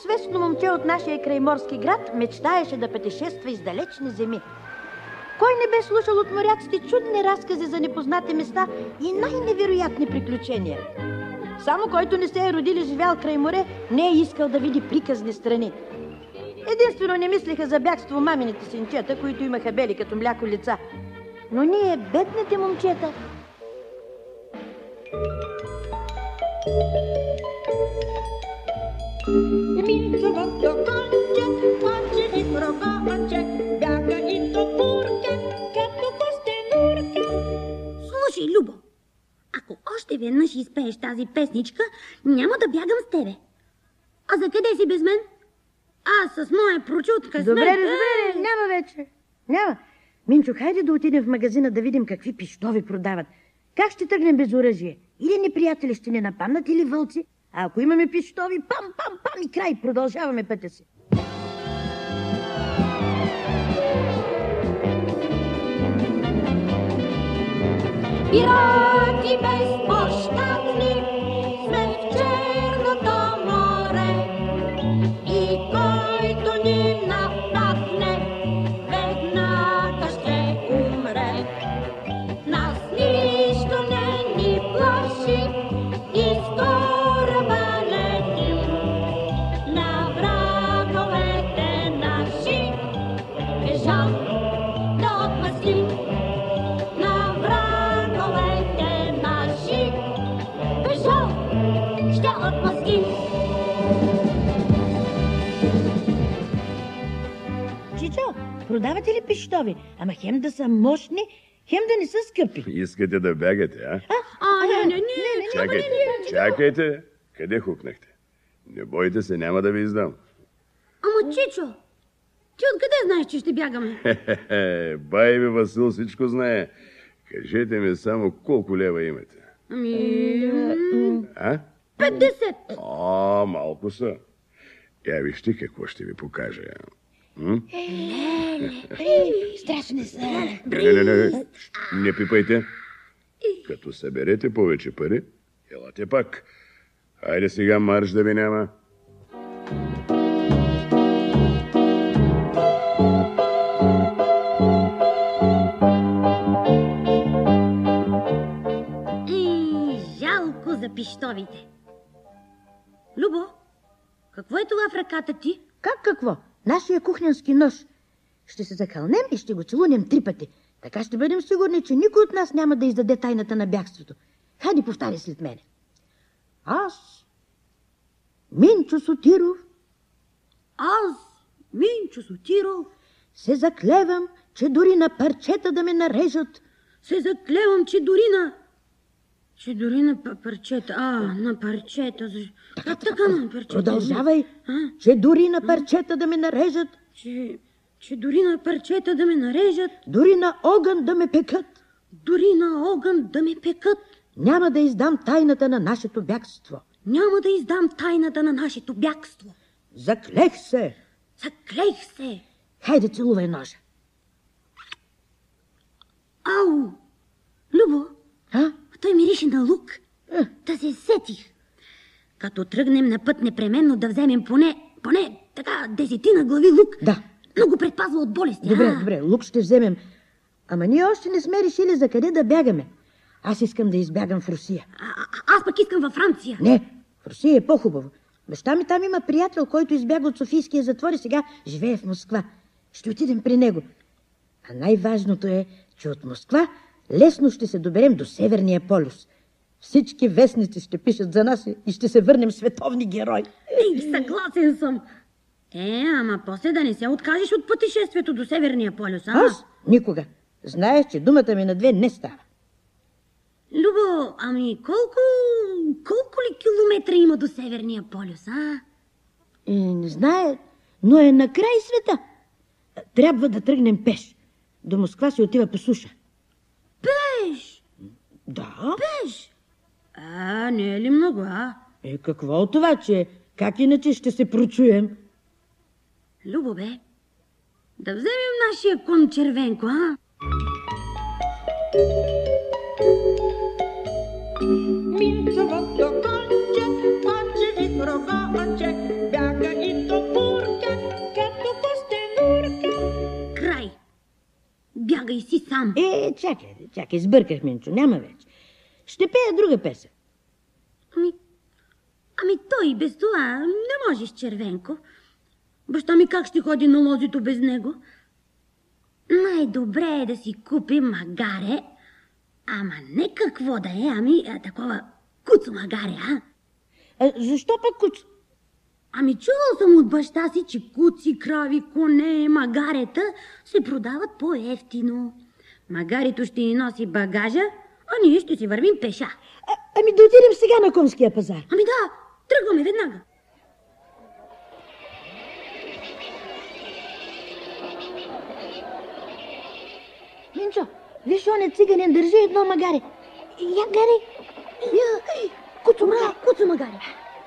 свестно момче от нашия крайморски град мечтаеше да пътешества из далечни земи. Кой не бе слушал от моряците чудни разкази за непознати места и най-невероятни приключения? Само който не се е родил и живял край море, не е искал да види приказни страни. Единствено не мислиха за бягство мамините синчета, които имаха бели като мляко лица. Но ние, бедните момчета... Минчовото конче и проворче, бяга и до бурка, като костенурка. Слушай, Любо, ако още веднъж изпееш тази песничка, няма да бягам с тебе. А за къде си без мен? Аз с моя прочутка късмет... Добре, няма вече. Няма. Минчо, хайде да отидем в магазина да видим какви пищови продават. Как ще тръгнем без оръжие? Или неприятели ще ни нападнат, или вълци? А ако имаме пищови, пам и край, продължаваме пътя си. Пирати безпощадни сме в черното море и който ни нападне, веднага ще умре. Нас нищо не ни плаши и с кораба летим на враговете наши. Бежал да отмъстим на враговете наши. Бежал ще отмъстим. Чичо, продавате ли пищови? Ама хем да са мощни, хем да не са скъпи. Искате да бягате, а? Не. Чакайте. Къде хукнахте? Не бойте се, няма да ви издам. Ама, Чичо, ти откъде знаеш, че ще бягаме? Бай ви, Васил всичко знае. Кажете ми само колко лева имате. А? 50. Малко са. Я вижте какво ще ви покажа. Страшни са. Не пипайте. Като съберете повече пари, елате пак. Хайде сега марш да ви няма. Жалко за пищовите. Любо, какво е това в ръката ти? Как какво? Нашия кухненски нож. Ще се закълнем и ще го целунем 3 пъти. Така ще бъдем сигурни, че никой от нас няма да издаде тайната на бягството. Хайде, повтаря след мене. Аз, Минчо Сотиров, се заклевам, че дори на парчета да ме нарежат. Се заклевам, че дори на парчета. На парчета. Как така на парчета? Продължавай. Че дори на парчета да ме нарежат. Че дори на парчета да ме нарежат. Дори на огън да ме пекат. Дори на огън да ме пекат. Няма да издам тайната на нашето бягство. Няма да издам тайната на нашето бягство. Заклех се. Заклех се. Хайде, целувай ножа. Ау! Любо, той мирише на лук. Да се сетих. Като тръгнем на път, непременно да вземем поне така 10 глави лук. Да. Много предпазва от болести. Добре, лук ще вземем. Ама ние още не сме решили за къде да бягаме. Аз искам да избягам в Русия. Аз пък искам във Франция. Не, в Русия е по-хубаво. Баща ми там има приятел, който избяга от Софийския затвор и сега живее в Москва. Ще отидем при него. А най-важното е, че от Москва лесно ще се доберем до Северния полюс. Всички вестници ще пишат за нас и ще се върнем световни герои. Съгласен съм. Ама после да не се откажеш от пътешествието до Северния полюс, а? Аз? Никога. Знаеш, че думата ми на 2 не става. Любо, ами колко ли километра има до Северния полюс, а? Не знае, но е на край света. Трябва да тръгнем пеш. До Москва се отива по суша. Пеш? Да. Пеш? Не е ли много, а? Какво от това, че как иначе ще се прочуем? Любо, бе, да вземем нашия кон Червенко, а? Минчовото конче, конче и проворче, бяга и сам. Чакай, сбърках, Минчо, няма вече. Ще пея друга песен. Ами той и без това не може с Червенко. Баща ми как ще ходи на лозито без него? Най-добре е да си купим магаре, ама не какво да е, ами такова куцо магаре, а? Защо пък куцо? Ами чувал съм от баща си, че куци, крави, коне, магарета се продават по-евтино. Магарето ще ни носи багажа, а ние ще си вървим пеша. Ами да отидем сега на конския пазар. Ами да, тръгваме веднага. Минчо, виж, он циганин държи едно магаре. Я гари. Куцо магаре.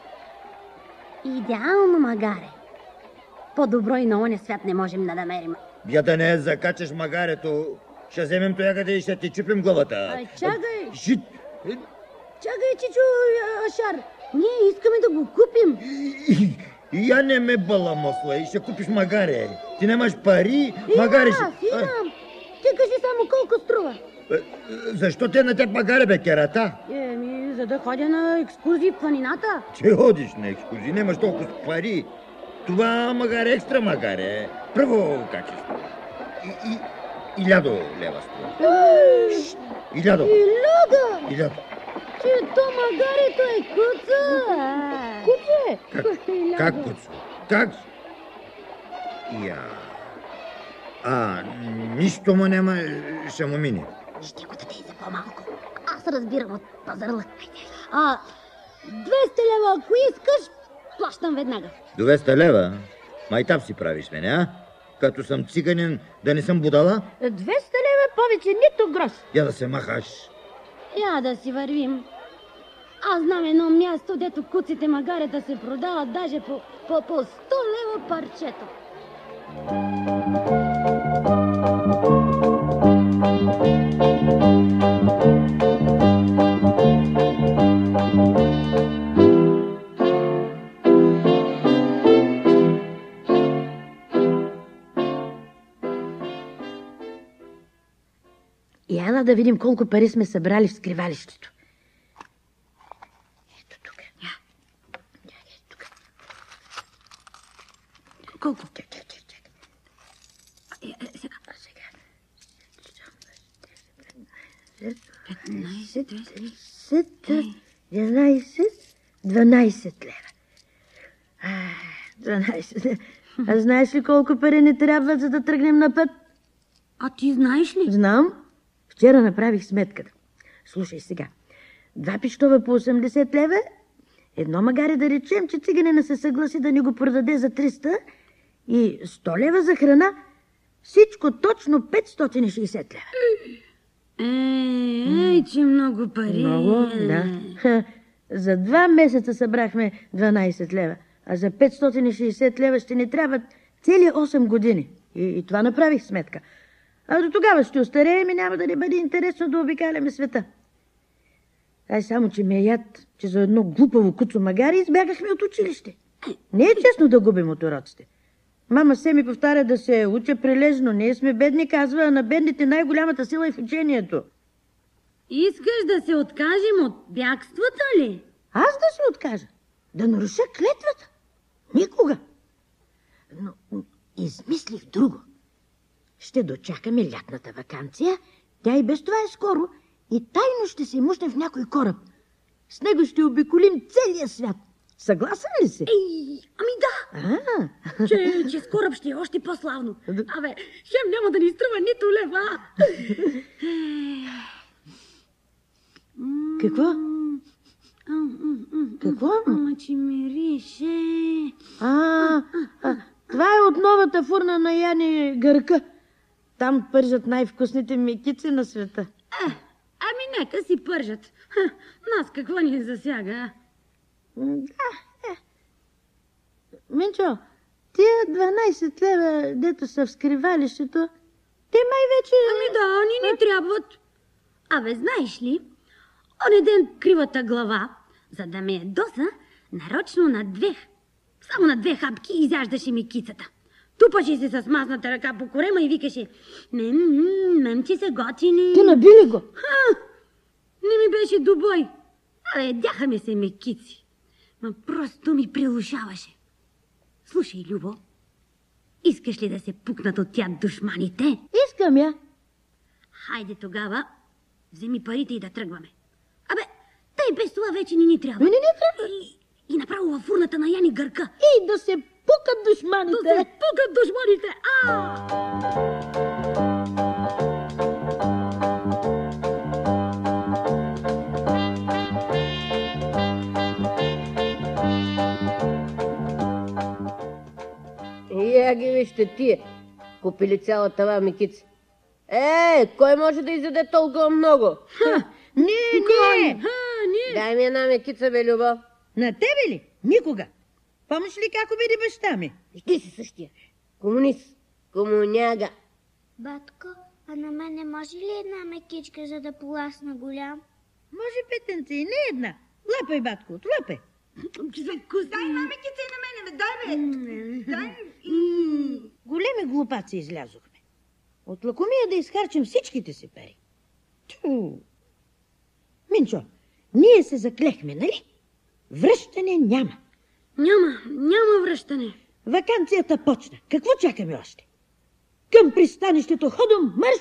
Идеално магаре. По-добро и на оня свят не можем да намерим. Я да не закачаш магарето, ще вземем тоягъде и ще ти чупим главата. Чакай! Шит! Чакай, чичо Ашар! Ние искаме да го купим. Я не ме баламосла и ще купиш магаре. Ти нямаш пари, магаре ще... Имам. Ти кажи само колко струва. Защо те на теб магаре, бе, керата? За да ходя на екскурзии в планината. Че ходиш на екскурзии, нямаш толкова пари. Това магаре, екстра магаре. Първо качество. И лядо лева струва. И лядо. И лядо. Че то магарето е куцо. Куцо е. Как куцо? Как? Нищо му няма, ще му мине. Ще го даде за по-малко. Аз разбирам от пазарлък. 200 лева, ако искаш, плащам веднага. 200 лева? Майтап си правиш мене, а? Като съм циганин, да не съм будала? 200 лева повече, нито грош. Я да се махаш. Я да си вървим. Аз знам едно място, дето куците магарета се продават даже по 100 лева парчето. Ела да видим колко пари сме събрали в скривалището. Ето тук. Ето тук. Колко? Чакай. Сега. 15, 11, 12 лева. 12. А знаеш ли колко пари ни трябват, за да тръгнем на път? А ти знаеш ли? Знам. Вчера направих сметката. Слушай сега. 2 пищова по 80 лева, едно магаре да речем, че циганина се съгласи да ни го продаде за 300 и 100 лева за храна. Всичко точно 560 лева. Че много пари. Много, да. За 2 месеца събрахме 12 лева, а за 560 лева ще ни трябват цели 8 години. И това направих сметка. А до тогава ще остареем и няма да ни бъде интересно да обикаляме света. Ай само, че ме яд, че за едно глупаво куцо магаре избягахме от училище. Не е честно да губим от уроците. Мама се ми повтаря да се уча прилежно. Ние сме бедни, казва, а на бедните най-голямата сила е в учението. Искаш да се откажем от бягствата ли? Аз да се откажа? Да наруша клетвата? Никога. Но измислих друго. Ще дочакаме лятната ваканция, тя и без това е скоро, и тайно ще се мушнем в някой кораб. С него ще обиколим целия свят. Съгласен ли си? Ами да! Че с кораб ще е още по-славно. Абе, хем няма да ни струва нито лева. Какво? Какво? Че мирише. Това е от новата фурна на Яни Гърка. Там пържат най-вкусните мекици на света. Ами нека си пържат. Нас какво ни засяга? Минчо, тия 12 лева, дето са в скривалището, те май вече... Ами да, они ни трябват. Абе, знаеш ли, оне ден кривата глава, за да ме ядоса, нарочно само на 2 хапки изяждаше ми кицата. Тупаше се с мазната ръка по корема и викаше: мемче са готини. Ти наби ли го? Не ми беше добой. Дяха ми се мекици. Ма просто ми прилушаваше. Слушай, Любо, искаш ли да се пукнат от тя душманите? Искам я. Хайде тогава, вземи парите и да тръгваме. Тъй без това вече не ни трябва. Не трябва. И направо във фурната на Яни гърка. И да се пукат душманите. Да се пукат душманите. Я ги вижте тия. Купили цяла тава мекици. Кой може да изяде толкова много? Не. Дай ми една мекица, бе, Любо. На тебе ли? Никога. Помниш ли как убеди баща ми? И ти си същия. Комунист. Комуняга. Батко, а на мен не може ли една мекичка, за да поласна голям? Може, петенце, и не една. Лапай, батко, отлапай. Дай една мекица и на мене, дай. Големи глупаци излязохме. От лакомия да изхарчим всичките си пари. Минчо, ние се заклехме, нали? Връщане няма. Няма връщане. Ваканцията почна. Какво чакаме още? Към пристанището ходом марш!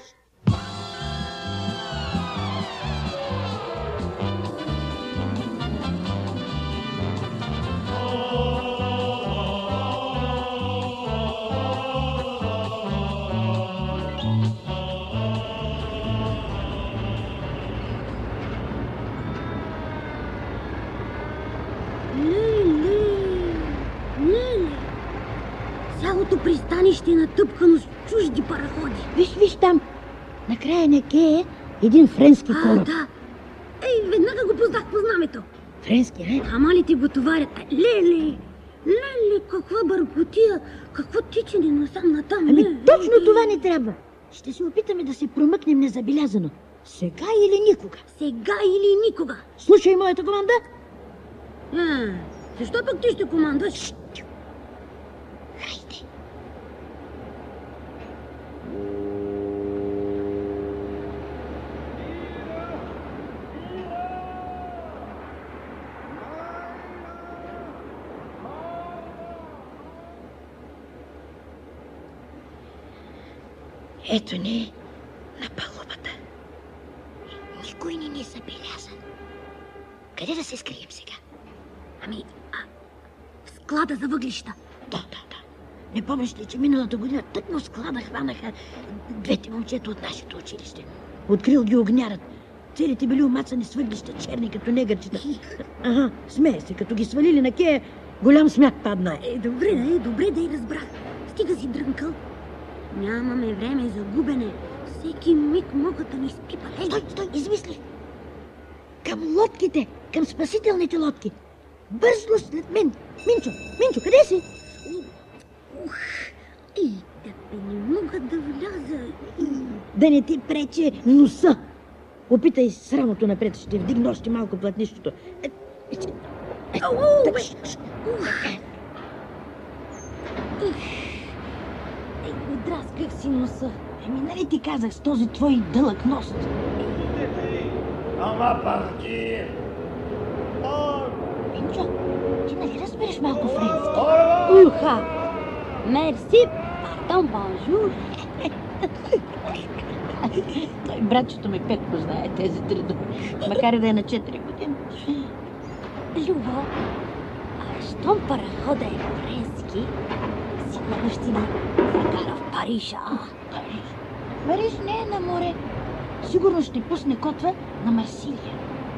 Цялото пристанище е натъпкано с чужди параходи. Виж там. Накрая на кея един френски кораб. Да. Веднага го познах по знамето. Френски, не? Хамалите го товарят. Леле, каква бъркотия, какво тичане насам-натам. Точно това не трябва. Ще се опитаме да се промъкнем незабелязано. Сега или никога. Сега или никога. Слушай моята команда. Защо пък ти ще командваш? Хайде. Ето ни на палубата. Никой не ни забеляза. Къде да се скрием сега? В склада за въглища. Да. Не помниш ли, че миналата година тъкмо в склада хванаха двете момчета от нашето училище? Открил ги огнярът. Целите били умацани с въглища, черни като негърчета. Смея се, като ги свалили на кея, голям смях падна. Добре да и разбрах. Стига си дрънкъл. Нямаме време за губене. Всеки миг могат да ни спипат. Стой, измисли. Към лодките, към спасителните лодки. Бързо след мен. Минчо, къде си? Не мога да вляза. Да не ти прече носа. Опитай с рамото напред, ще вдигна още малко платнището. Отрасках си носа. Нали ти казах с този твой дълъг нос? Минчо, ти нали разбираш малко френски? Мерси, пардон, бонжур. Той братчето ми Петко знае тези три думи, макар и да е на 4 години. Любо, щом парахода е френски, сигурно ще ни закара в Париж. Париж не е на море. Сигурно ще пусне котва на Марсилия.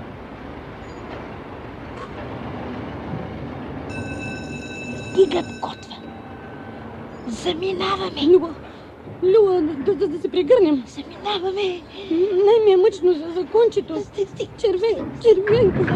Стигат котва. Заминаваме. Люба, да се прегърнем. Заминаваме. Най ми е мъчно за кончето. Червенко.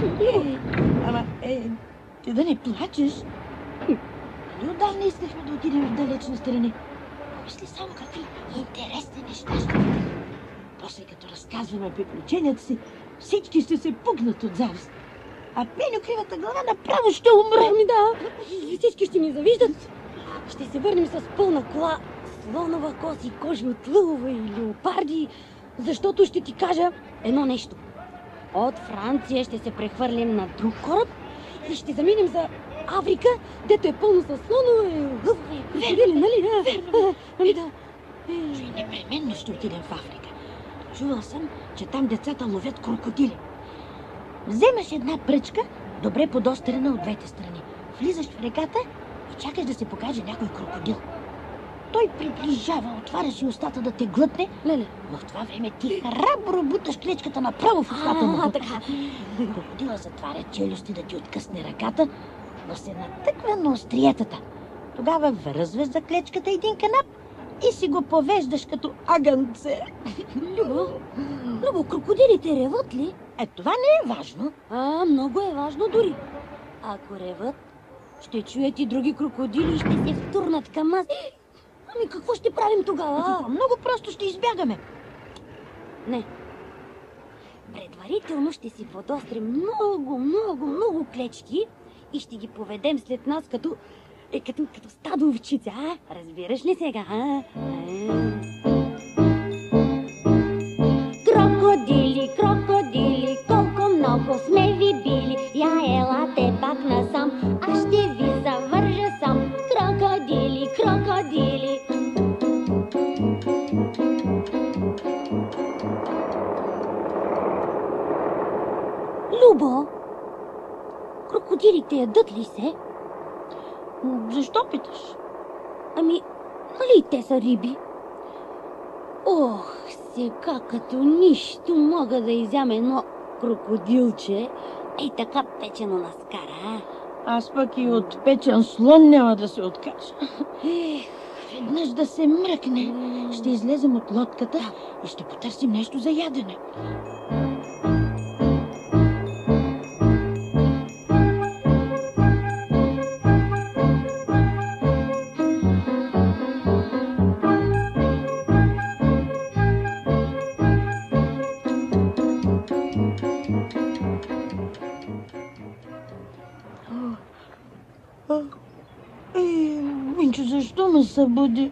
Ти да не плачеш. Нали отдавна искахме да отидем в далечни страни. Помисли само какви интересни неща ще видим. После като разказваме приключенията си, всички ще се пукнат от завист. А Пеню кривата глава направо ще умре. Да, всички ще ни завиждат. Ще се върнем с пълна кола, слонова кост и кожи от лъвове и леопарди, защото ще ти кажа едно нещо. От Франция ще се прехвърлим на друг кораб и ще заминем за Африка, дето е пълно с слонове, лъвове, крокодили, нали? Ами да. Непременно ще отидем в Африка. Чувал съм, че там децата ловят крокодили. Вземаш една пръчка, добре подострена от двете страни. Влизаш в реката и чакаш да се покаже някой крокодил. Той приближава, отваряш и устата да те глътне. Леле. Но в това време ти храбро буташ клечката направо в устата му. Така. Крокодила затваря челюсти да ти откъсне ръката, но се натъква на остриетата. Тогава връзваш за клечката един канап и си го повеждаш като агънце. Любо, крокодилите реват ли? Това не е важно. Много е важно дори. Ако реват, ще чуят и други крокодили и ще се втурнат към нас. Ами какво ще правим тогава? Много просто ще избягаме. Не. Предварително ще си подострим много клечки и ще ги поведем след нас като стадо овчици. Разбираш ли сега? Крокодили, крокодили, колко много сме ви били. Я елате пак насам, аз ще ви завържа сам. Крокодили, крокодили. Любо, крокодилите ядат ли се? Защо питаш? Ами, нали те са риби? Ох, сега като нищо мога да изям едно крокодилче, ей така печено на скара. Аз пък и от печен слон няма да се откажа. Веднъж да се мръкне, ще излезем от лодката и ще потърсим нещо за ядене. Минчо, защо ме събуди?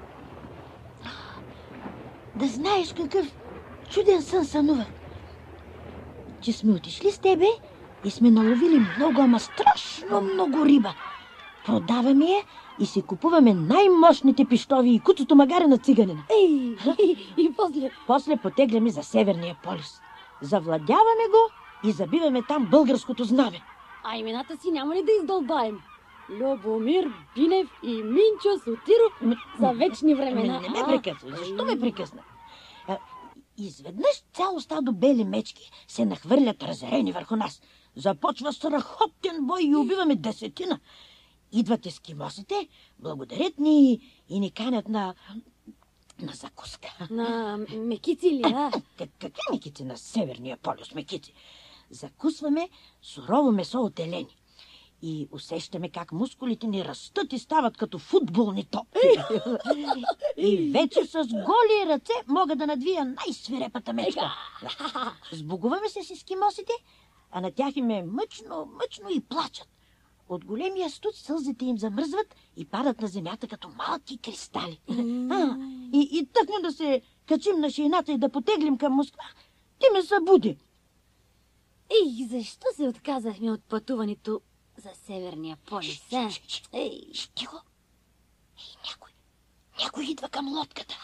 Да знаеш какъв чуден сън сънувах. Че сме отишли с тебе и сме наловили много, ама страшно много риба. Продаваме я и си купуваме най-мощните пищови и куцото магаре на циганина. И после? После потегляме за Северния полюс. Завладяваме го и забиваме там българското знаме. А имената си няма ли да издълбаем? Любомир, Бинев и Минчо Сотиров за вечни времена. Не ме прекъсвай. Защо ме прекъсна? Изведнъж цяло стадо бели мечки се нахвърлят разярени върху нас. Започва страхотен бой и убиваме 10. Идват ескимосите, благодарят ни и ни канят на закуска. На мекици ли, Какви мекици? На Северния полюс мекици. Закусваме сурово месо от елени. И усещаме как мускулите ни растат и стават като футболни топки. И вече с голи ръце мога да надвия най-свирепата мечка. Сбогуваме се с ескимосите, а на тях им е мъчно и плачат. От големия студ сълзите им замръзват и падат на земята като малки кристали. И тъкмо да се качим на шейната и да потеглим към Москва, ти ме събуди. Защо се отказахме от пътуването за Северния полюс? Тихо! Някой идва към лодката.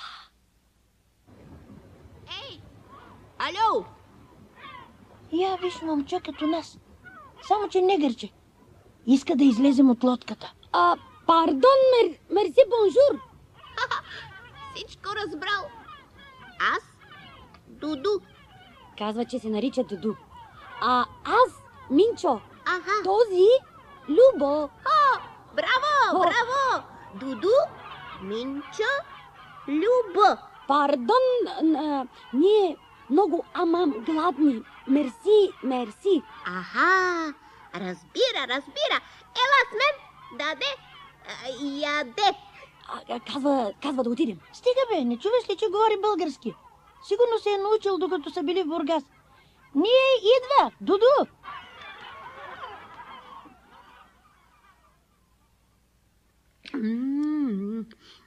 Ало! Я виж момче като нас. Само, че не гърче. Иска да излезем от лодката. Пардон, мерси, бонжур. Всичко разбрал. Аз Дуду. Казва, че се нарича Дуду. А аз Минчо. Аха. Този Любо. Браво! Дуду, Минчо, Любо. Пардон, ние много гладни. Мерси. Аха, разбира. Ела с мен, даде, яде. Казва да отидем. Стига бе, не чуваш ли, че говори български? Сигурно се е научил, докато са били в Бургас. Ние идва, Дуду!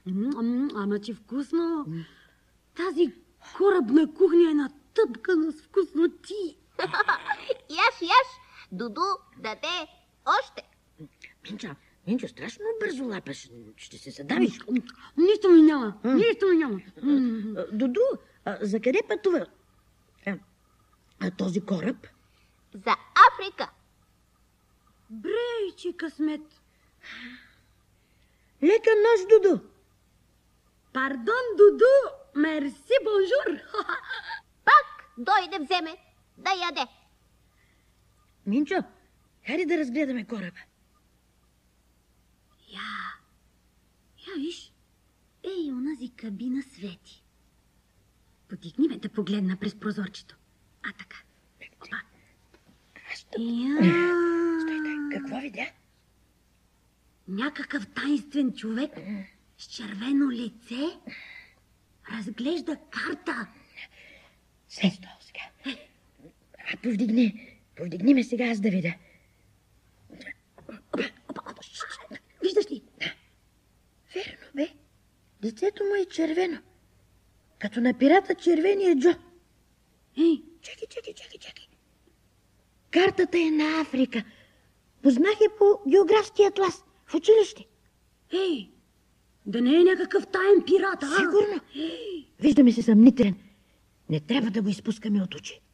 Ама че вкусно. Тази корабна кухня е натъпкана с вкусноти. Яш, Дуду даде още. Минчо, страшно бързо лапаш. Ще се задавиш. Нищо ми няма. Дуду, за къде пътува този кораб? За Африка. Брейче късмет. Лека нощ, Дуду. Пардон, Дуду. Мерси, бонжур. Пак дойде вземе да яде. Минчо, хайде да разгледаме кораба. Я виж. Ей, онази кабина свети. Потикни ме да погледна през прозорчето. Така. Опа. Стой. Какво видя? Някакъв таинствен човек с червено лице разглежда карта. След това сега. Повдигни ме сега, аз да видя. Виждаш ли? Верно, бе. Лицето му е червено. Като на пирата червения Джо. Ей, Чакай. Картата е на Африка. Познах я по географски атлас в училище. ей, да не е някакъв таен пират, а? Сигурно. Виждаме се съмнителен. Не трябва да го изпускаме от очи.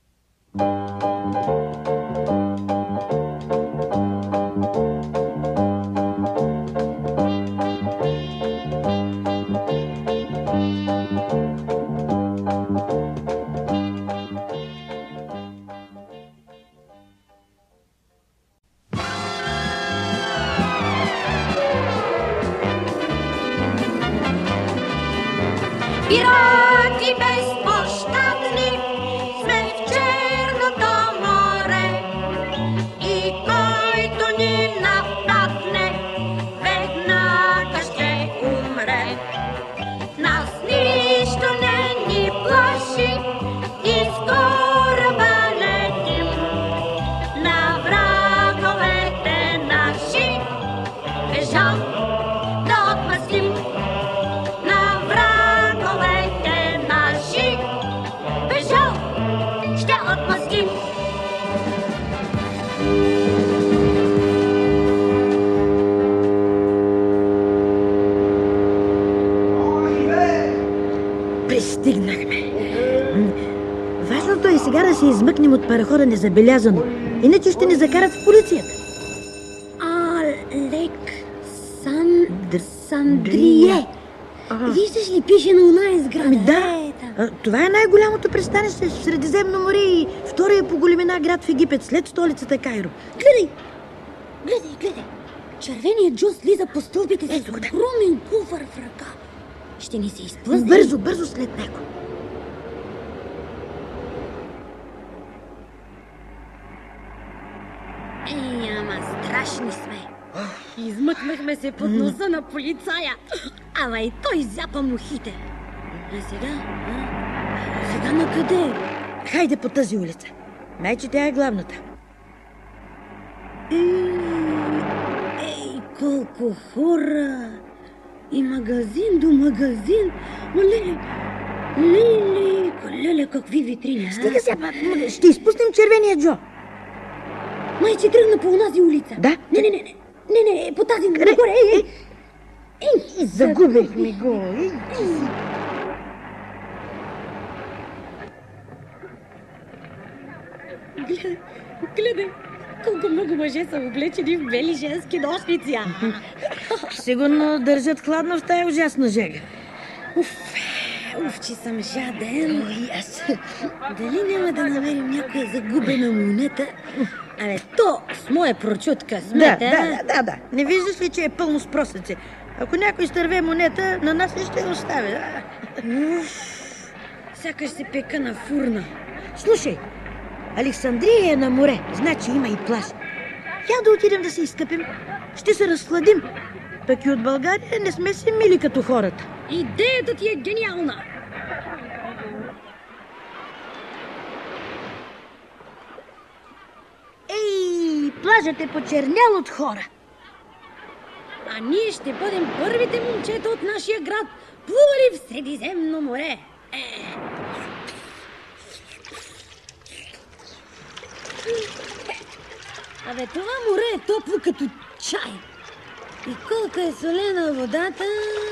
Пирати безпощадни сме в Черното море и който ни нападне, веднага ще умре. Нас нищо не ни плаши и с кораба летим на враговете наши. Бежал да отмъстим. Ще отмъстим. Пристигнахме. Важното е сега да се измъкнем от парахода незабелязано. Иначе ще ни закарат в полицията. Сандрие. Виждаш ли, пише на оная сграда? Да. Това е най-голямото пристанище в Средиземно море и втория по големина град в Египет, след столицата Кайро. Гледай. Червеният Джо слиза по стълбите с огромен куфар в ръка. Ще ни се изплъзне. Бързо след него. Ей, ама страшни сме. Измъкнахме се под носа на полицая. Ама и той зяпа мухите. А сега? Сега на къде? Хайде по тази улица. Майче тя е главната. Ей, колко хора! И магазин до магазин. Леле, какви витрини. Стига сега, ще изпуснем червения Джо. Майче тръгна по онази улица. Да? Не, по тази нагоре. Ей, загубихме го. Гледай, колко много мъже са облечени в бели женски нощници. Сигурно държат хладно в тая ужасна жега. Че съм жаден. Аз. Дали няма да намерим някоя загубена монета? То с моя прочутка смета. Да. Не виждаш ли, че е пълно с просъци? Ако някой изтърве монета, на нас ли ще я остави? Сякаш се пека на фурна. Слушай, Александрия е на море, значи има и плаж. Я да отидем да се изкъпим. Ще се разхладим. Пък и от България не сме си мили като хората. Идеята ти е гениална. Ей, плажът е почернял от хора. А ние ще бъдем първите момчета от нашия град, плували в Средиземно море. Абе, това море е топло като чай. И колко е солена водата.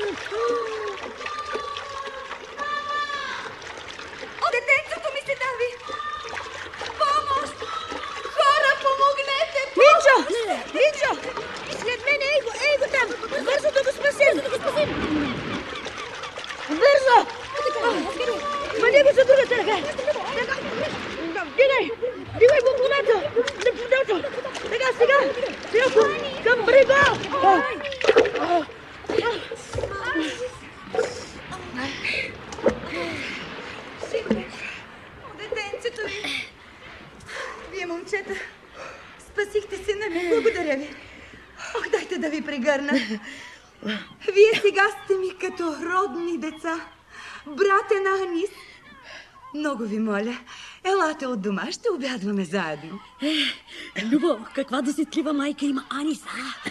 Детенцето ми се дави! Помощ! Хора, помогнете! Минчо! Минчо! След мен, ей го там! Бързо да го спасим! Бързо! Мани го за другата ръка! Дигай го колата! Сега! Към брега! Детенцето ви! Вие, момчета, спасихте сина ми. Благодаря ви. Ох, дайте да ви прегърна. Вие сега сте ми като родни деца. Братя на Анис. Много ви моля, елате от дома, ще обядваме заедно. Любо, каква десетлива майка има Анис, а?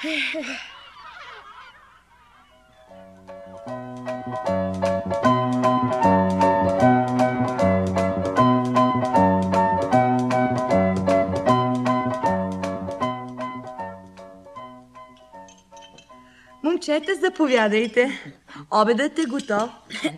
Момчета, заповядайте. Обедът е готов.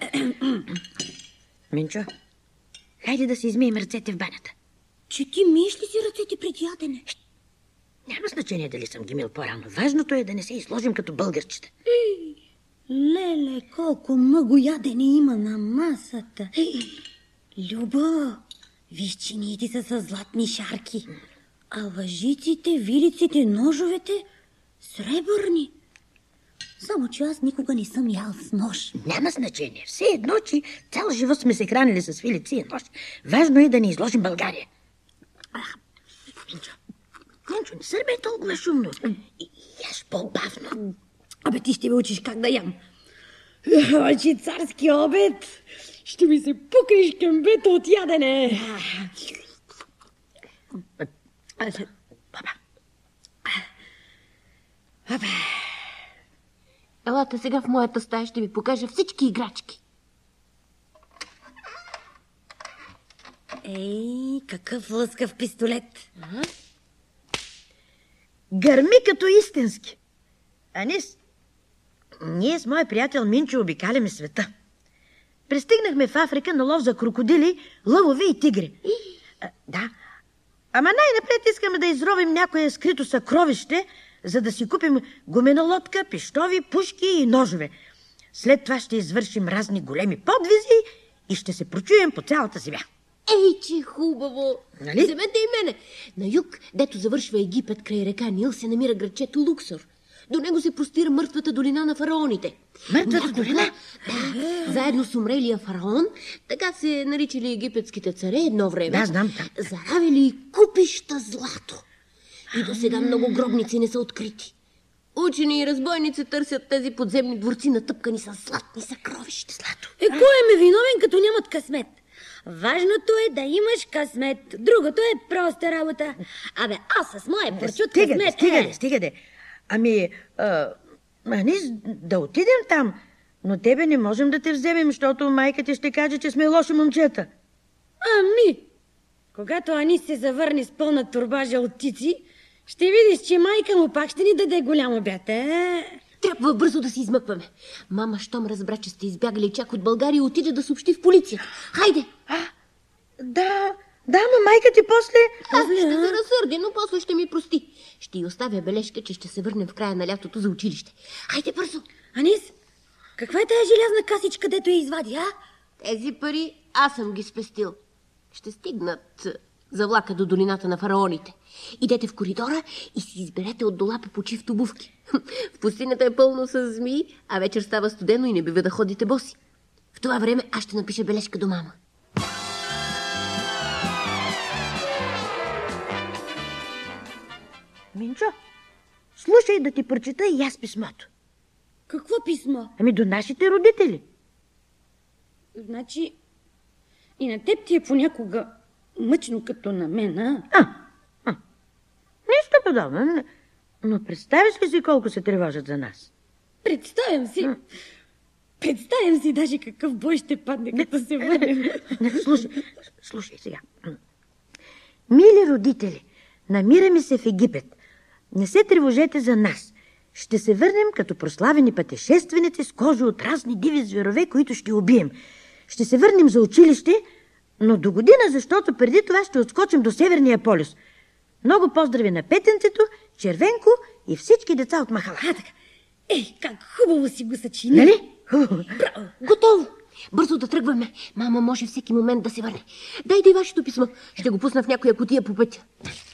Минчо, хайде да си измием ръцете в банята. Че ти миеш ли си ръцете преди ядене? Няма значение дали съм ги мил по-рано. Важното е да не се изложим като българчета. Леле, колко много ядене има на масата. Любо, виж, чиниите са с златни шарки, а лъжиците, вилиците, ножовете сребърни. Само че аз никога не съм ял с нож. Няма значение. Все едно, че цял живот сме се хранили с вилици и нож. Важно е да не изложим България. Минчо, не сърбе толкова шумно. Яш по-бавно. Абе, ти ще ме учиш как да ям. Че царски обед. Ще ми се пукнеш кембето от ядене. Елате сега в моята стая, ще ви покажа всички играчки. Ей, какъв лъскав пистолет. Гърми като истински. Анис, ние с моя приятел Минчо обикаляме света. Пристигнахме в Африка на лов за крокодили, лъвове и тигри. Да, ама най-напред искаме да изровим някое скрито съкровище, за да си купим гумена лодка, пищови, пушки и ножове. След това ще извършим разни големи подвизи и ще се прочуем по цялата земя. Ей, че хубаво! Нали? Вземете и мене. На юг, дето завършва Египет край река Нил, се намира градчето Луксор. До него се простира мъртвата долина на фараоните. Мъртвата долина? Да, заедно с умрелия фараон, така се наричали египетските царе едно време. Да, знам. Заравили купища злато. И до сега много гробници не са открити. Учени и разбойници търсят тези подземни дворци, натъпкани с златни съкровища. Злато. Кой е ме виновен, като нямат късмет? Важното е да имаш късмет. Другото е проста работа. Абе, аз с моя прочут късмет... Стига де. Ами, Анис, да отидем там, но тебе не можем да те вземем, защото майка ти ще каже, че сме лоши момчета. Ами, когато Анис се завърне с пълна торба жълтици, ще видиш, че майка му пак ще ни даде голям обяд, Трябва бързо да се измъкваме. Мама, щом разбра, че сте избягали чак от България, отиде да съобщи в полиция. Хайде! Да, ма майка ти после... Ще се разсърди, но после ще ми прости. Ще й оставя бележка, че ще се върнем в края на лятото за училище. Хайде бързо! Анис, каква е тая желязна касичка, дето я извади, Тези пари аз съм ги спестил. Ще стигнат за влака до долината на фараоните. Идете в коридора и си изберете от долапа по чифт обувки. В пустинята е пълно с змии, а вечер става студено и не бива да ходите боси. В това време аз ще напиша бележка до мама. Минчо, слушай да ти прочита и аз писмото. Какво писмо? Ами до нашите родители. Значи, и на теб ти е понякога мъчно като на мен, Нищо подобно. Но представиш ли си колко се тревожат за нас? Представям си. Представям си даже какъв бой ще падне, като се върнем. Слушай сега. Мили родители, намираме се в Египет. Не се тревожете за нас. Ще се върнем като прославени пътешественици с кожа от разни диви зверове, които ще убием. Ще се върнем за училище, но до година, защото преди това ще отскочим до Северния полюс. Много поздрави на Петенцето, Червенко и всички деца от махала. Така. Как хубаво си го съчини. Нали? Браво. Готово! Бързо да тръгваме. Мама може всеки момент да се върне. Дайте и вашето писмо. Ще го пусна в някоя кутия по пътя.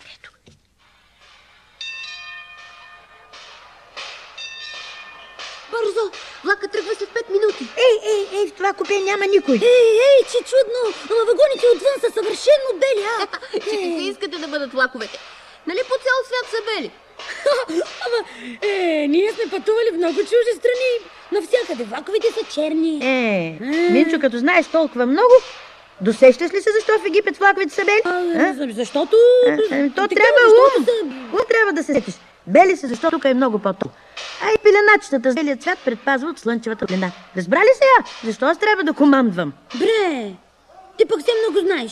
Бързо! Влакът тръгва след 5 минути. Ей, в това купе няма никой. Ей, че чудно! Ама вагоните отвън са съвършено бели, Че какви искате да бъдат влаковете? Нали по цял свят са бели? Ама, ние сме пътували в много чужди страни. Навсякъде влаковете са черни. Минчо, като знаеш толкова много, досещаш ли се защо в Египет влаковете са бели? Защото... То трябва ум. Ум трябва да се сетиш. Бели са, защото тук е много по-топло. А и пеленачетата с белия цвят предпазва от слънчевата топлина. Разбрали сега? Защо аз трябва да командвам? Бре, ти пък все много знаеш.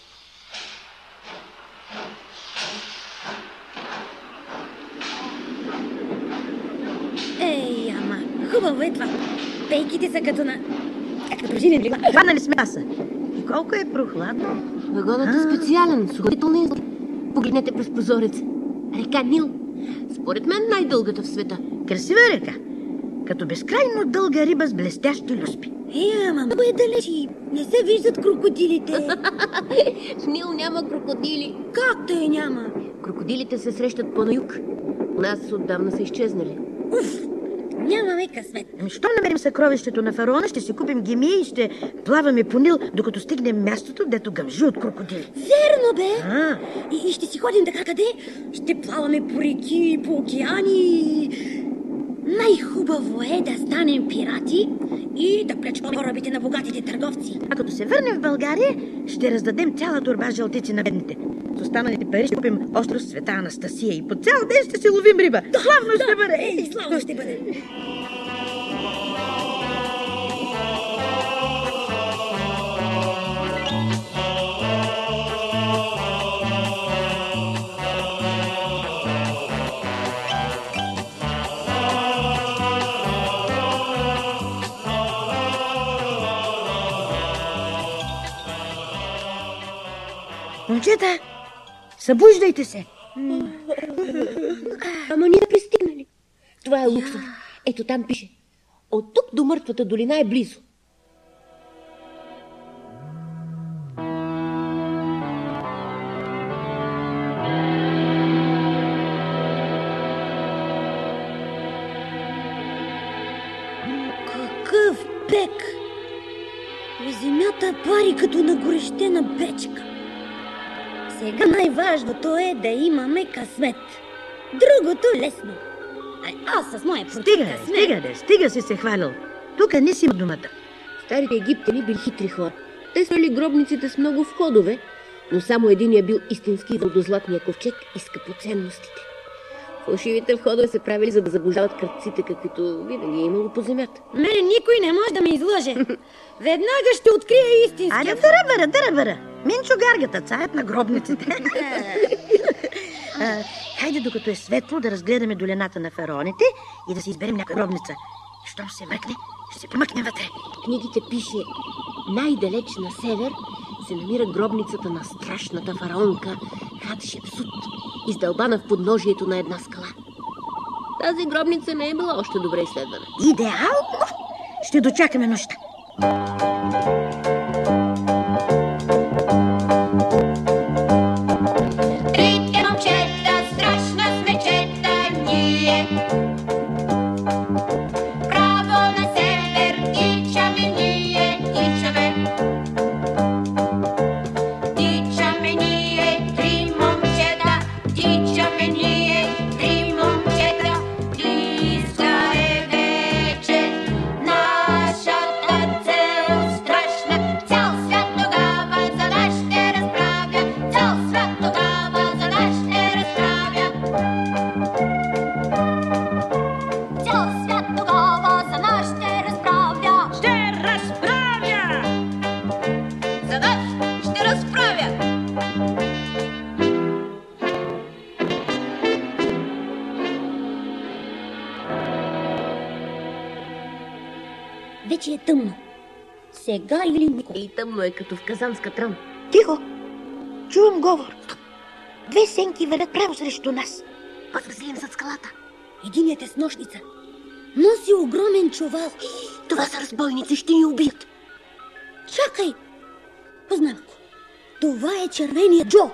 Ама хубаво е това. Пейките са като на... пружинен лигла. Хванали сме аса. И колко е прохладно. Вагонът е специален, с охладителна излъчка. Погледнете през прозорец. Река Нил. Според мен най-дългата в света. Красива река. Като безкрайно дълга риба с блестящи люспи. Ама много е далеч и не се виждат крокодилите. В Нил няма крокодили. Как да я няма? Крокодилите се срещат по на юг. У нас отдавна са изчезнали. Нямаме късмет. Щом намерим съкровището на фараона, ще си купим гемия и ще плаваме по Нил, докато стигнем мястото, дето гъмжи от крокодили. Верно бе! И ще си ходим така къде? Ще плаваме по реки, по океани. Най-хубаво е да станем пирати и да плячкаме корабите на богатите търговци. А като се върнем в България, ще раздадем цяла торба жълтици на бедните. С останалите пари ще купим остров Света Анастасия и по цял ден ще си ловим риба. Славно ще бъде! Славно ще бъде! Момчета, събуждайте се! Ама ние пристигнали. Това е Луксор. Ето там пише. От тук до мъртвата долина е близо. Какъв пек! Земята пари като нагорещена печка. Сега най-важното е да имаме късмет. Другото лесно. Аз с моя късмет. Стига си се хвалил. Тук не си думата. Старите египтяни били хитри хора. Те свали гробниците с много входове, но само един е бил истински водозлатния ковчег и скъпоценностите. Фалшивите входове се правили, за да заблуждават кръците, каквито винаги е имало по земята. Мене никой не може да ме излъже. Веднага ще открия истинския. Айде, дърбара. Минчо Гаргата, царят на гробниците. Хайде, докато е светло, да разгледаме долината на фараоните и да си изберем някаква гробница. Щом се мръкне, ще се помъкнем вътре. В книгите пише: най-далеч на север се намира гробницата на страшната фараонка Хатшепсут, издълбана в подножието на една скала. Тази гробница не е била още добре изследвана. Идеално! Ще дочакаме нощта. Трите момчета, страшна смечета ние. Право на север тичаме ние, тичаме. Тичаме ние, три момчета, тичаме ние, три момчета. Близка е вече нашата цел страшна. Вече е тъмно. Сега или никога. И тъмно е като в казанска трън. Тихо! Чувам говор. Две сенки вървят право срещу нас. Път да слием зад скалата. Единият е с нощница. Носи огромен чувал. Това са разбойници, ще ни убият. Чакай! Познам го. Това е червеният Джо.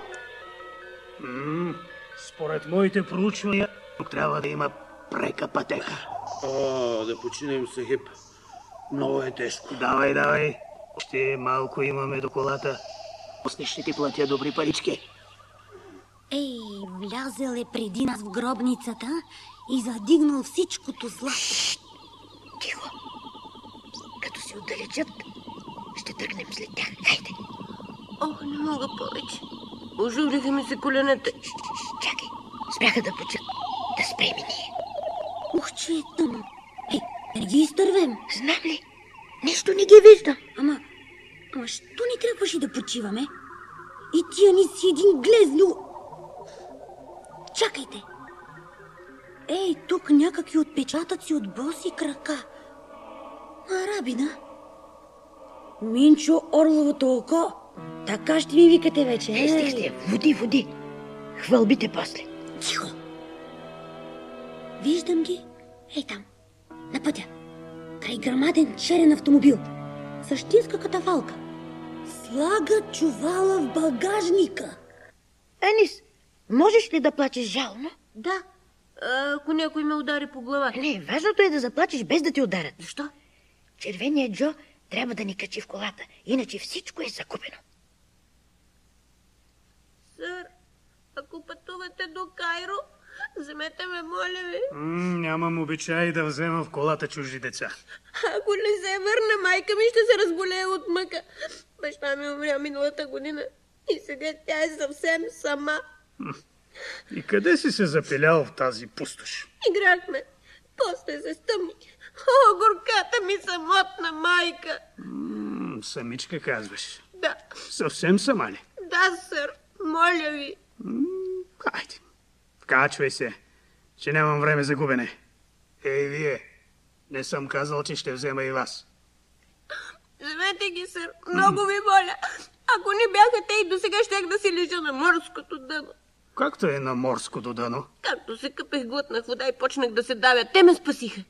Според моите проучвания, тук трябва да има прека пътека. Да починем, Сахиб. Много е тежко. Давай. Още малко имаме до колата. После ще ти платя добри парички. Ей, влязел е преди нас в гробницата и задигнал всичкото злато. Тихо! Като се отдалечат, ще тръгнем след тях. Хайде! Ох, не мога повече. Оживриха ми се коленете. Чакай! Спряха да почат. Да спрем и ние. Ух, че е тъмно. Ей, да ги изтървем. Знам ли? Нищо не ги виждам. Ама що ни трябваше да почиваме? И тия ни си един глезлю. Чакайте. Ей, тук някакви отпечатъци от боси крака. Арабина. Минчо Орловото око. Така ще ми викате вече. Стих. Води. Хвалбите после. Тихо. Виждам ги. Ей там. На пътя. Край грамаден черен автомобил. Същинска катафалка. Слага чувала в багажника. Анис, можеш ли да плачеш жално? Да, ако някой ме удари по глава. Не, важното е да заплачеш без да ти ударят. Защо? Червеният Джо трябва да ни качи в колата, иначе всичко е закупено. Сър, ако пътувате до Кайро, вземете ме, моля ви. Нямам обичай да взема в колата чужди деца. Ако не се върна, майка ми ще се разболее от мъка. Баща ми умря миналата година и сега тя е съвсем сама. И къде си се запилял в тази пустош? Играхме. После се стъмни. О, горката ми самотна майка. Самичка казваш. Да. Съвсем сама ли? Да, сър. Моля ви. Хайде. Качвай се, че нямам време за губене. Ей, вие. Не съм казал, че ще взема и вас. Вземете ги, сър. Много ви моля. Ако не бяха те и досега щях да си лежа на морското дъно. Както е на морското дъно? Както се къпех, глътнах вода и почнах да се давя. Те ме спасиха.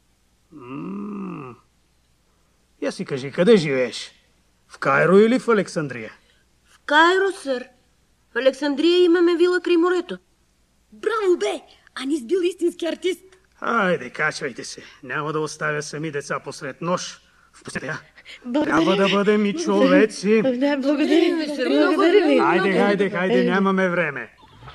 Я си кажи, къде живееш? В Кайро или в Александрия? В Кайро, сър. В Александрия имаме вила край морето. Браво, бе! Анис бил истински артист. Хайде, качвайте се. Няма да оставя сами деца посред нощ. В пустеня. Трябва да бъдем и човеци. Да, благодаря ви. Хайде, нямаме време.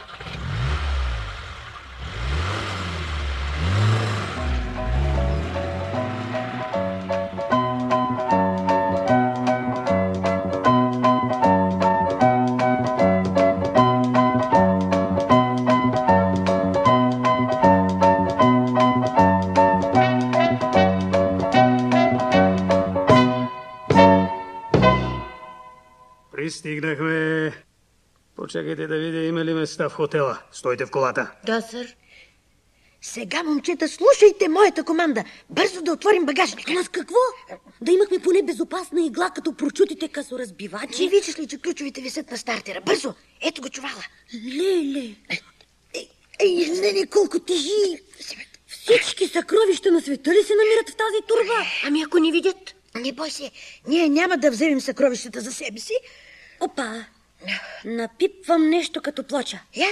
Пристигнахме. Почакайте да видя има ли места в хотела. Стойте в колата. Да, сър. Сега, момчета, слушайте моята команда. Бързо да отворим багажника. Ама с какво? Да имахме поне безопасна игла, като прочутите късоразбивачи. Не виждаш ли, че ключовите висят на стартера? Бързо! Ето го чувала. Леле! Не, колко тежи! Всички съкровища на света ли се намират в тази турба? Ами ако ни видят? Не бой се, ние няма да вземем съкровищата за себе си. Опа! Напипвам нещо като плоча. Я?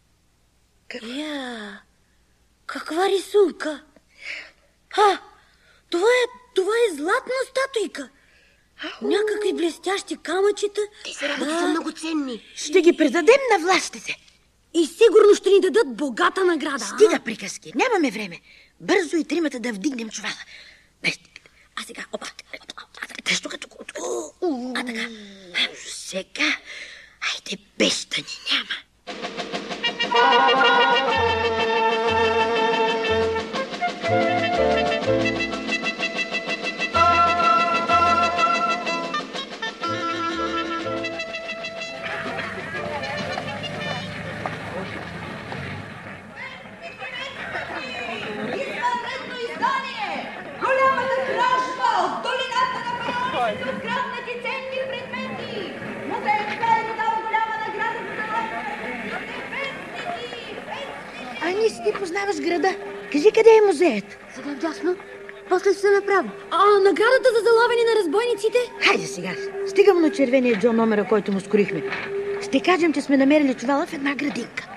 Каква рисунка? Това е златна статуйка. Някакви блестящи камъчета. Тези работи са много ценни. Ще ги предадем на властите. И сигурно ще ни дадат богата награда. Стига приказки, нямаме време. Бързо и тримата да вдигнем чувала. А сега, тъщо като... така. Сега, айде без да ни няма. не си ти познаваш града. Кажи, къде е музеят? Сега вдясно, после се направи. Наградата за залавяне на разбойниците? Хайде сега. Стигам на червения Джо номера, който му скорихме. Ще кажем, че сме намерили чувала в една градинка.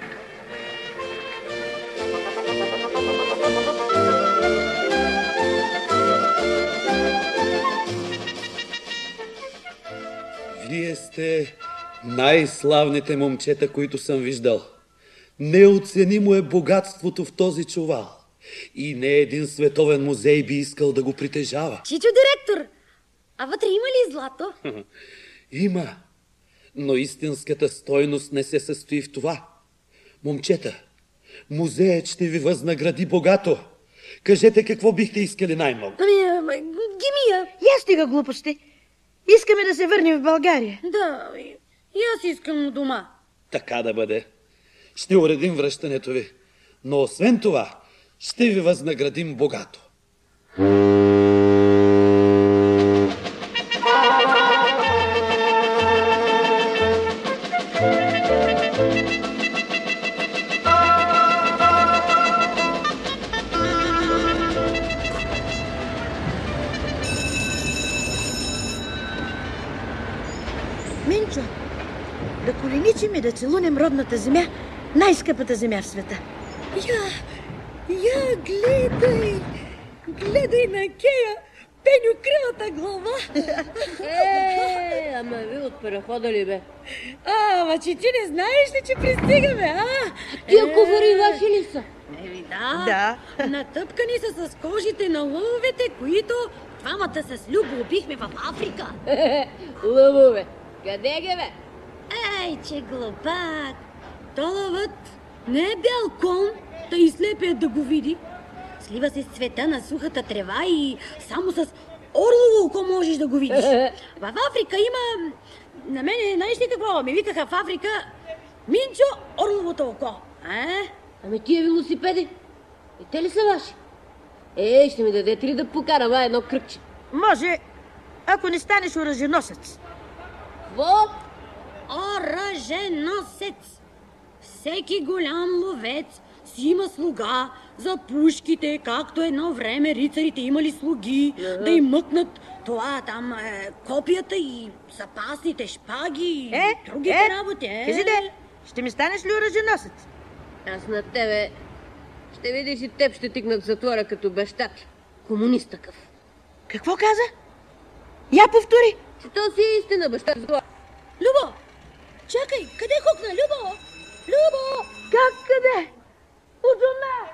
Вие сте най-славните момчета, които съм виждал. Неоценимо е богатството в този чувал. И не един световен музей би искал да го притежава. Чичо директор, а вътре има ли злато? Има, но истинската стойност не се състои в това. Момчета, музеят ще ви възнагради богато. Кажете какво бихте искали най-много. Гимия. Я стига глупости. Искаме да се върнем в България. Да, и аз искам у дома. Така да бъде. Ще уредим връщането ви. Но освен това, ще ви възнаградим богато. Минчо, да коленичим и да целунем родната земя, най-скъпата земя в света. Я, гледай на Кея, Пеню кривата глава. Ама ви от парахода ли бе? Ама че ти не знаеш ли, че пристигаме, а? Тия куфари ваши ли са? Да. Натъпкани са с кожите на лъвовете, които двамата с Любо убихме в Африка. Лъвове, къде ги бе? Ей, че глупак. То лъвът не е бял кон, да изслепе да го види. Слива се с цвета на сухата трева и само с орлово око можеш да го видиш. В Африка има... На мене, знаеш ли какво? Ми викаха в Африка Минчо орловото око. Ами тия велосипеди, и те ли са ваши? Ще ми дадете ли да покарам едно кръгче? Може, ако не станеш оръженосец. Какво? Оръженосец. Всеки голям ловец си има слуга за пушките, както едно време рицарите имали слуги, да им мъкнат това там копията и запасните шпаги и другите работи. Кажи де, ще ми станеш ли оръженосец? Аз на тебе ще видиш и теб ще тикнат в затвора като баща ти. Комунист такъв. Какво каза? Я повтори. Че то си е истина, баща в затвора. Любо, чакай, къде хукна, Любо? Любо! Как къде? У дома!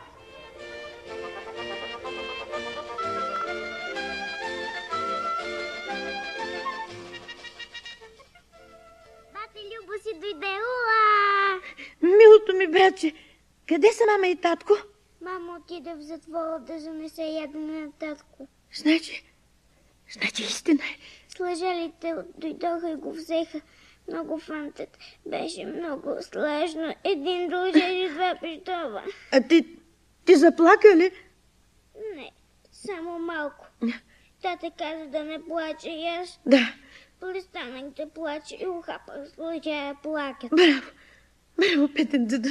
Бате Любо си дойде, уа! Милото ми братче, къде са мама и татко? Мама отиде в затвора да занесе ядене на татко. Значи истина е. Слъжалите дойдоха и го взеха. Много фантът. Беше много сложно. Един дължеше 2 пищова. А ти заплака ли? Не, само малко. Тата каза да не плача и аз. Да. Престанах да плача и ухапах слъжа плакат. Браво, Петен дедо.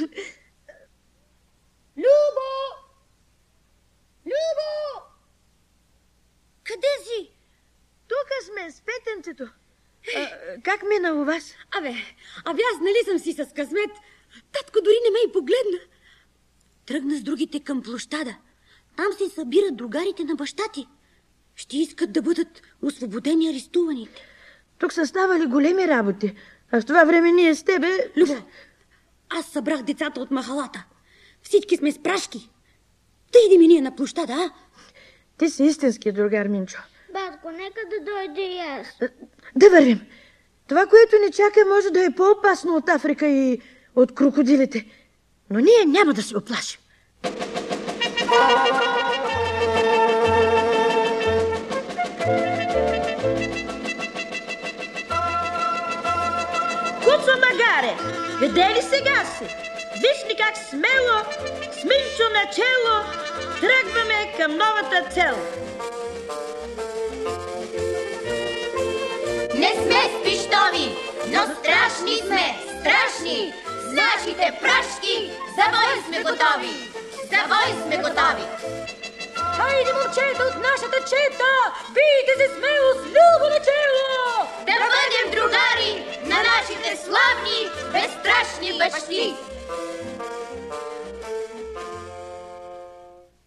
Любо! Къде си? Тук сме с Петенцето. Как мина у вас? Абе, аз нали съм си с късмет. Татко дори не ме и погледна. Тръгна с другите към площада. Там се събират другарите на баща ти. Ще искат да бъдат освободени арестуваните. Тук са ставали големи работи. А в това време ние с тебе... Любо, аз събрах децата от махалата. Всички сме с прашки. Тъй иди ми ние на площада, а? Ти си истински другар, Минчо. Батко, нека да дойде и аз. Да вървим. Това, което ни чака, може да е по-опасно от Африка и от крокодилите. Но ние няма да се оплашим. Куцо Магаре, къде ли сега си? Виж ли как смело, с Минчо начело, тръгваме към новата цел. Не сме спищови, но страшни сме, страшни! С нашите прашки за бой сме готови! готови! За бой сме готови! Хайде, момчета от нашата чета! Бийте се смело с Любо начело! Да бъдем другари на нашите славни, безстрашни бащи!